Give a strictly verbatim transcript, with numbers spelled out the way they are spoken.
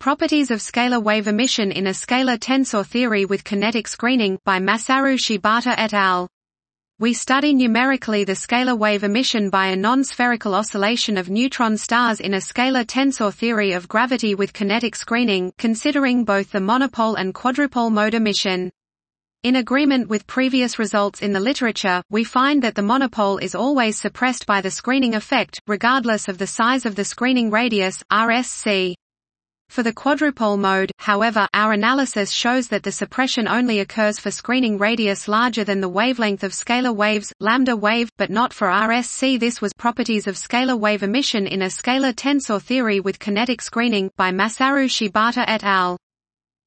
Properties of Scalar Wave Emission in a Scalar Tensor Theory with Kinetic Screening, by Masaru Shibata et al. We study numerically the scalar wave emission by a non-spherical oscillation of neutron stars in a scalar tensor theory of gravity with kinetic screening, considering both the monopole and quadrupole mode emission. In agreement with previous results in the literature, we find that the monopole is always suppressed by the screening effect, regardless of the size of the screening radius, R S C. For the quadrupole mode, however, our analysis shows that the suppression only occurs for screening radius larger than the wavelength of scalar waves, lambda wave, but not for R S C. This was Properties of Scalar Wave Emission in a Scalar Tensor Theory with Kinetic Screening, by Masaru Shibata et al.